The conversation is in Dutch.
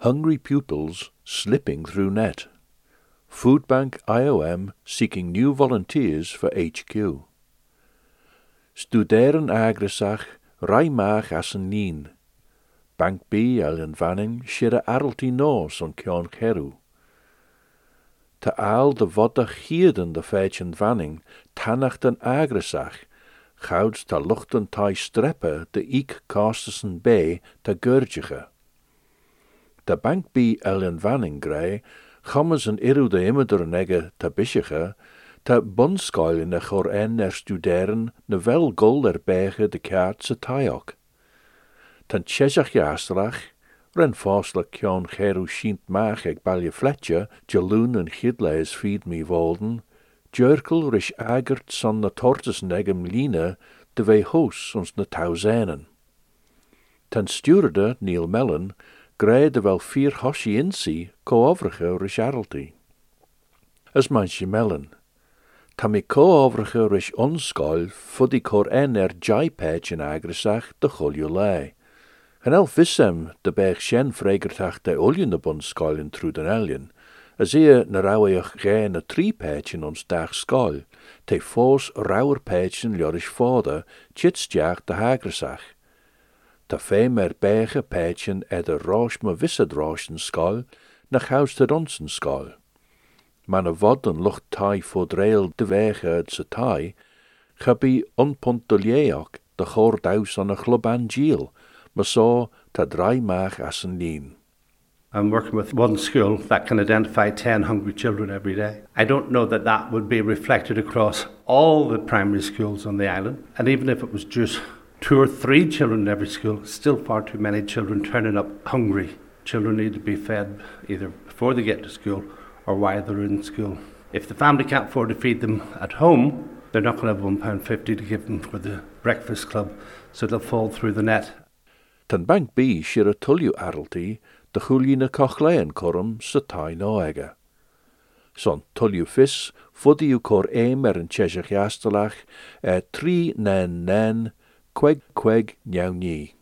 Hungry pupils slipping through net. Food Bank IOM seeking new volunteers for HQ. Studeren agresach raimach as een nien. Bank B Ellen Vanning shire arlty nos on Kjon Cheru. Te aal de vodda gieden de feitjen Vanning, tannach den agresach, gouds ta luchten tai streppe de ik Casterson Bay te gurdige. De Bank B Ellen Vanning grei, gammes een iru de immeder negge te bischige, te bonskoil in de chor studeren ne wel gol erbege de kaart se taiok. Ten tjezach jastrach, ren fosle Kjon Cheru schient maag eg balje fletje, jaloen en gidleis feed me volden, jurkel rish agert son na tortes negem line, de wei hoos ons na tauzenen. Ten stewerde Neil Mellon, grei de wel 4 hoshi insi, co-overige rish arlty. As manche Mellon. Tam I co-overige rish onskoil, fuddy cor jai-page in agresach de cholju lei. En elf vissem de berg shen fregertach de oljen de bonskoil in truden eljen, as na rauweach gij na 3 in ons dag skoil, te fos rauwer pechen ljorish vader, tjitstjaag de hagresach. Ta femer berge pechen de roos me wissed roosjen skoil, na chaus de ronsen skoil. Maar een vodden lucht tai voordreel de wege uit ze tai, gabi onpontolieok de goordaus aan een globan giel, maar zo ta draaimaag as een lien. I'm working with one school that can identify 10 hungry children every day. I don't know that that would be reflected across all the primary schools on the island. And even if it was just 2 or 3 children in every school, still far too many children turning up hungry. Children need to be fed either before they get to school or while they're in school. If the family can't afford to feed them at home, they're not going to have £1.50 to give them for the breakfast club, so they'll fall through the net. Ten Bank B shire tulju arlty, de chulje cochlein corum sa tai noega. Son tulju fis, fuddy cor een chesach jastelach, 3 nen queg nyau